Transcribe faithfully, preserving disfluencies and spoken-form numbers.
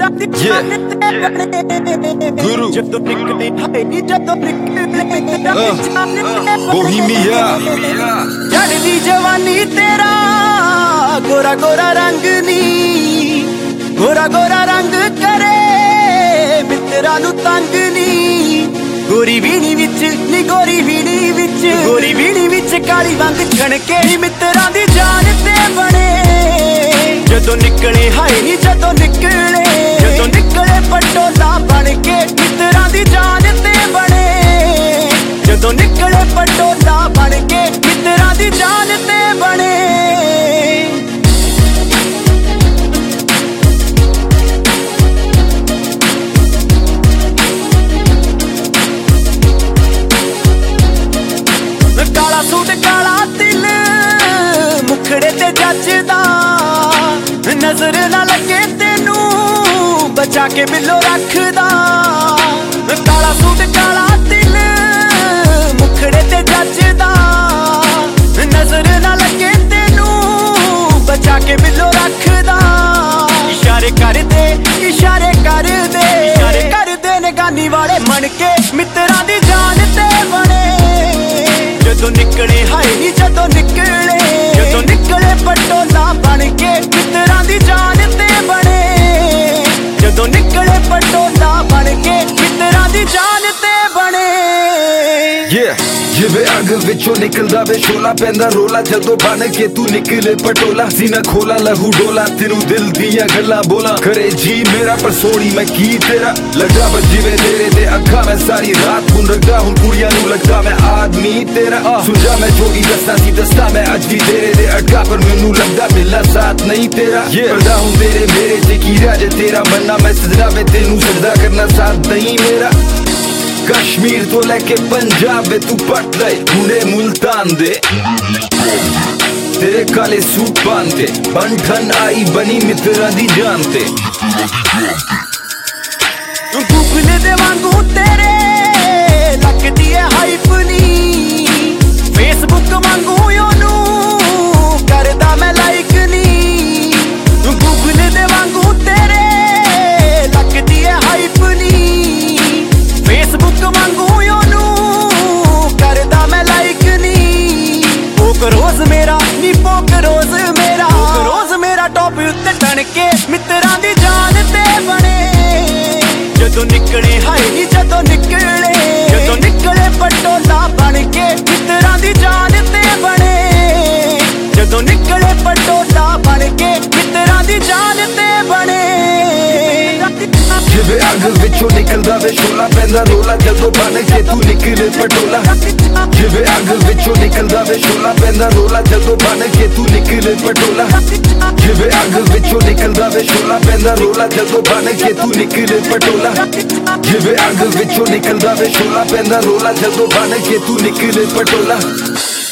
Yeah, Guru, Bohemia, चढ़दी जवानी तेरा गोरा गोरा रंग नी, गोरा गोरा रंग करे मित्रा नू तंग नी। गोरी बीड़ी विच नी गोरी बीड़ी विच गोरी बीड़ी विच काली वंग छणके ही मित्रा दी जान ते बने। जदों निकले हाय नी जदों निकले जदों निकले पटोला बन के मित्रा दी जान ते बने। जदों निकले पटोला बन के मित्रा दी जान ते बने। काला सूट काला तिल मुखड़े ते जचदा, नजर ना लगे तेनू बचा के बिलो रखदा। काला सूट काला तिल मुखड़े ते जचदा, नजर ना लगे तेनू बचा के बिलो रखदा। इशारे कर दे इशारे कर दे इशारे कर दे निगानी वाले मन के मित्रा दी जान ते बने। जदों निकले हाय नी जदों निकले जदों निकले पटोला बन के मित्रा दी जान ते बने। जदों निकले पटोला बन के मित्रा दी जान ते बने। yeah, जिवे अग विचों निकलदा वे शोला पैंदा रोला। जदों बन के तू निकले पटोला सीना खोला लहू डोला। तेनू दिल दियां गल्लां बोला करे जी मेरा पर सोनी मैं की तेरा लगा बजीवे तेरे ते अखा मैं सारी रात हुन रखदा। हुन कुड़ियां नू लगदा मैं आदमी तेरा सुझा मैं जो ही दस्ता सी दस्ता मैं अज भी तेरे दे अटका। पर मैनू लगदा मिलना साथ नहीं तेरा करदा हूं तेरे मेरे च की राज तेरा बनना मैं सजदा वे तेनू सजदा करना साथ नहीं मेरा। कश्मीर तो लेके पंजाब वे तू पट ले हुणे मुल्तान दे तेरे काले सूट पांदे बंठन आई बनी मित्रा दी जान ते। गूगल दे वांगू तेरे लगदी है हाइप नी, फेसबुक वांगू ओनू करदा मैं लाइक नी। गूगल दे वांगू तेरे लगदी है हाइप नी, फेसबुक वांगू ओनू करदा मैं लाइक नी। पोक रोज मेरा नी पोक रोज मेरा पोक रोज मेरा टॉप उत्ते टन के मित्रा दी जान ते बने। जदों निकले हाय नी जदों निकले जदों निकले पटोला बन के मित्रा दी जान ते बने। जदों निकले पटोला बन के मित्रा दी जान ते बने। जिवे अग विचों निकलदा वे शोला पैंदा रोला। जदों बन के तू निकले पटोला जिवे अग विचों निकलदा वे शोला पैंदा रोला। जदों बन के तू निकले पटोला जिवे अग विचों निकलदा वे शोला पैंदा रोला। जदों बन के तू निकले पटोला जिवे अग विचों निकलदा वे शोला पैंदा रोला। जदों बन के तू निकले पटोला।